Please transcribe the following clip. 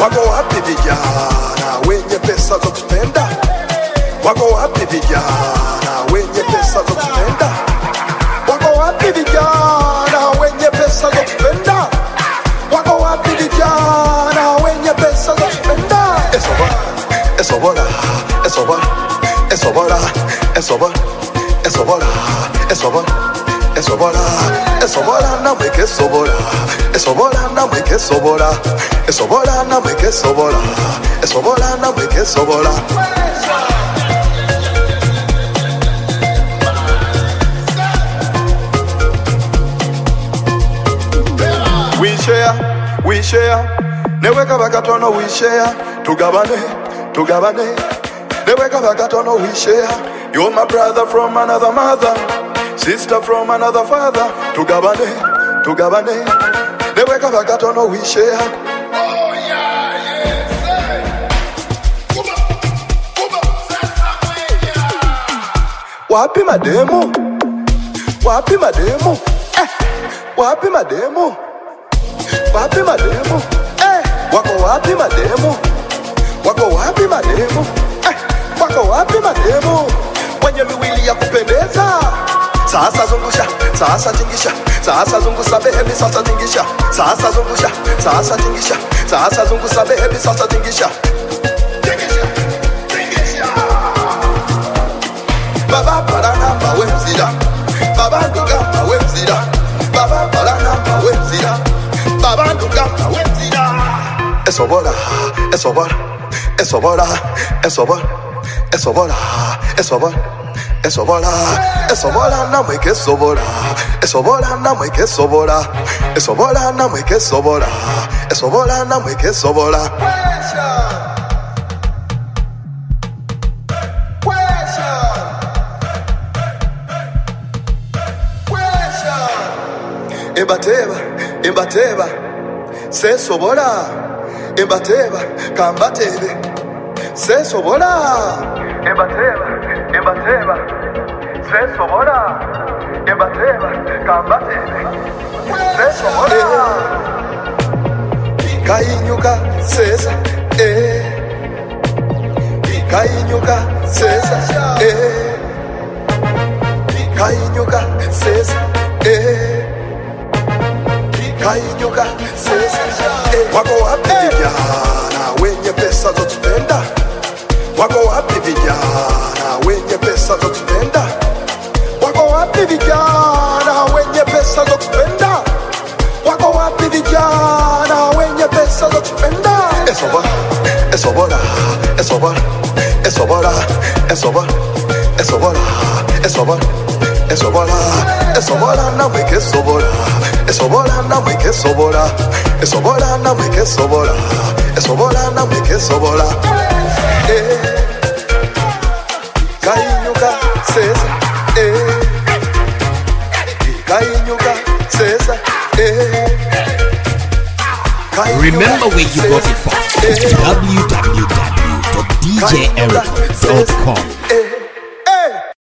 Wako wapi vijana wenye pesa za kupenda? Wako wapi vijana wenye pesa za kupenda? Wako wapi vijana wenye pesa za kupenda? Wako wapi vijana wenye pesa za kupenda? Esobora, esobora, esobora, esobora, esobora, esobora, esobora, esobora na mweke sobora, esobora na mweke sobora, esobora na mweke sobora, esobora na mweke sobora. We share, neweka bakatono we share, tugabane, neweka bakatono we share. You're my brother from another mother, sister from another father, tugabane, neweka bakatono we share. Oh yeah, Wapi mademo? Wapi mademo? Wapi mademo? Wapi mademo? Wako wapi mademo? Wako wapi mademo? Wako wapi mademo? Wenye miwili ya kupendeza. Sasa zungusha, sasa tingisha, sasa zungusa baby, sasa tingisha, sasa zungusha, sasa tingisha, sasa zungusa baby, sasa tingisha. Baba parana mawemzida, baba nduga mawemzida, baba parana mawemzida, baba nduga mawemzida. Esobora, esobora, esobora, esobora, esobora, esobora, esobora, esobora na mweke sobora, esobora na mweke sobora, esobora na mweke sobora, esobora na mweke sobora. Embateba, se sobora. Embateba, kambatebe, se sobora. Embateba, se sobora. Embateba, kambatebe, se sobora. Kainyuka sesa, Kainyuka sesa, Kainyuka sesa, Kainyuka sesa. Wako wapi vijana wenye pesa za kupenda? Wako wapi vijana wenye pesa za kupenda? Wako wapi vijana wenye pesa za kupenda? Wako wapi vijana wenye pesa za kupenda? Esobora, esobora, esobora, esobora, esobora, esobora, esobora, esobora, esobora na mweke sobora, esobora na mweke sobora, esobora na mweke sobora, esobora na mweke sobora. Kainyuka sesa, Kainyuka sesa, Remember where you got it from. www.djericom.com